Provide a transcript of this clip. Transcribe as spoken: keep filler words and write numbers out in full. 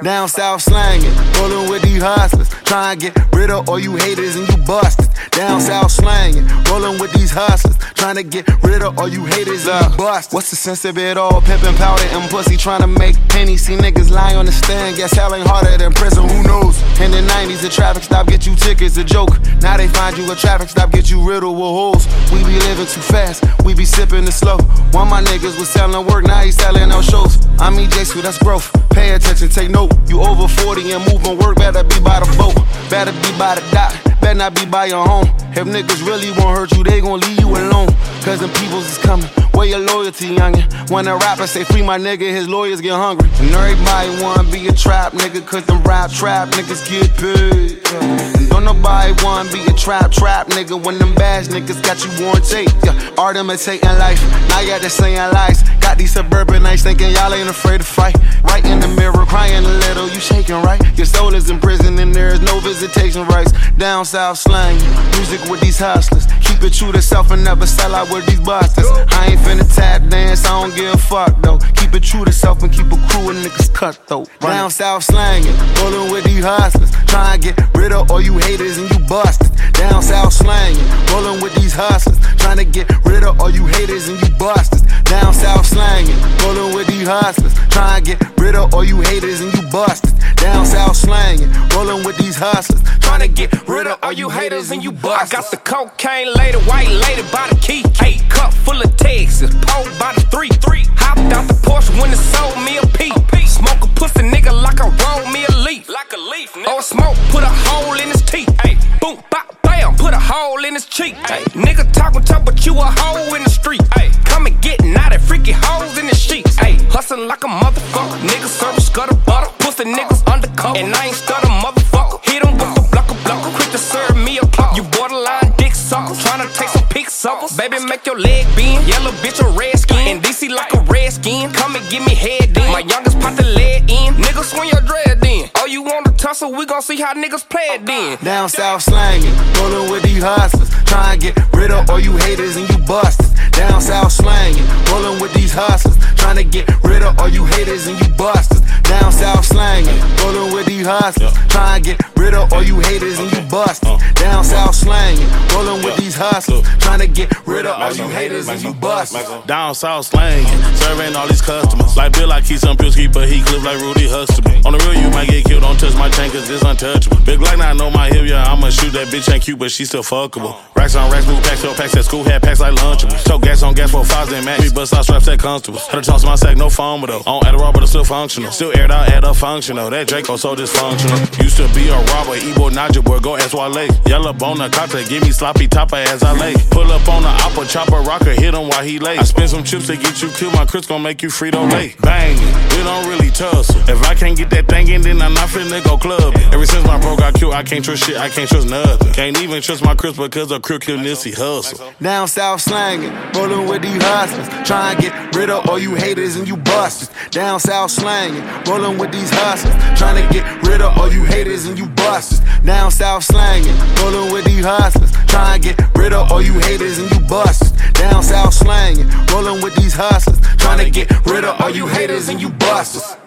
Down south slangin', rollin' with these hustlers. Try and get rid of all you haters and you busted. Down south slangin', rollin' with these hustlers. Trying to get rid of all you haters and you busted. What's the sense of it all? Pimpin' powder and pussy, trying to make pennies. See niggas lie on the stand, guess hell ain't harder than prison, who knows? In the nineties, the traffic stop get you tickets, a joke. Now they find you a traffic stop, get you riddled with holes. We be living too fast, we be sippin' it slow. One of my niggas was selling work, now he selling no shows. I'm E J, so that's growth. Pay attention, take note. You over forty and moving work, better be by the boat. Better be by the dock, better not be by your home. If niggas really won't hurt you, they gon' leave you alone. Cause them peoples is coming, where your loyalty, youngin'? When a rapper say free my nigga, his lawyers get hungry. And everybody wanna be a trap nigga, cause them rap trap niggas get paid. And don't nobody wanna be a trap trap nigga when them bash niggas got you on tape. Yeah. Art imitating life, now y'all just saying lies. Got these suburbanites thinking y'all ain't afraid to fight. Right in the mirror, crying a little, you shaking right? Your soul is in prison and there is no visitation rights. Down south slang, music with these hustlers. Keep it true to self and never sell out with these busters. I ain't finna tap dance, I don't give a fuck though. Keep it true to self and keep a crew of niggas cut though. Down south slangin', rollin' with these hustlers. Try and get rid of all you haters and you busted. Down south slangin', rollin' with these hustlers. Trying to get rid of all you haters and you busted. Down south slangin', rollin' with these hustlers. Try and get rid of all you haters and you busted. Down south slangin', rollin' with these hustlers. Trying to get rid of all you haters and you busted. I got the cocaine lady, white lady by the key. Eight cup full of Texas, pulled by the three. three. Hopped out the Porsche when it sold me a peep. Smoke a pussy nigga like I roll me a leaf. Like a leaf, nigga. Or smoke, put a hole in his teeth. Ay. Boom, bop, bam, put a hole in his cheek. Ay. Nigga talking tough, but you a hoe in the street. Ay. Come and get naughty, freaky hoes in the sheets. Ay. Hustlin' like a motherfucker. Nigga serve scuttle butter. Pussy niggas undercover. And I ain't stutter motherfucker. Hit em with the blocker blocker. Quick to serve me a plug. You borderline dick sucker. Tryna take some pics suckers. Baby, make your leg bend. Yellow bitch a red skin. In D C like a red skin. Come and give me head in. My youngest pop the lead in. Niggas swing your dread in. Oh, you want to tussle? We gon' see how niggas play it then. Down south slangin', rollin' with these hustlers. Try and get rid of all you haters and you busted. Down south slangin', rollin' with these hustlers. Trying to get rid of all you haters and you busted. Down south slangin', rollin' with these hustlers. Try and get rid of all you haters and you busted. Down south slangin', rollin' with these hustlers. Trying to get rid of all you haters and you busted. Down south slangin', serving all these customers. Like Bill, I keep some Pilsky, but he clip like Rudy Huxtable. On the real, you might get killed, don't touch my chain cause it's untouchable. Big Glock, now I know my hip, yeah, I'ma shoot that bitch, ain't cute, but she still fuckable. Racks on racks, move packs, up packs at school, had packs like Lunchables. Choke gas on gas for fives and max. We bust out straps at constables. Had to toss my sack, no foam though. On Adderall, but it's still functional. Still aired out, add up functional. That Draco so dysfunctional. Used to be a robber, Ebo Naja boy, go ask Wale. Yellow bone, a cocktail, give me sloppy topper as I lay. Pull up on the opera, chopper, rocker, hit him while he lay. I spin some chips to get you killed, my Chris gon' make you Frito Lay. Bangin', we don't really tussle. If I can't get that thing in, then I'm not finna go club. Ever since my bro got killed, I can't trust shit, I can't trust nothing. Can't even trust my Chris because of Crip Kill Nissy hustle. Down south slangin', rollin' with these hustlers. Try and get rid of all you haters and you busted. Down south slangin', rollin' with these hustlers. Trying to get rid of all you haters and you busted. Down south slangin', rollin' with these hustlers. Try and get rid of all you haters and you busted. Down south slangin', rollin' with these hustlers. Trying to get rid of all you haters and you busted.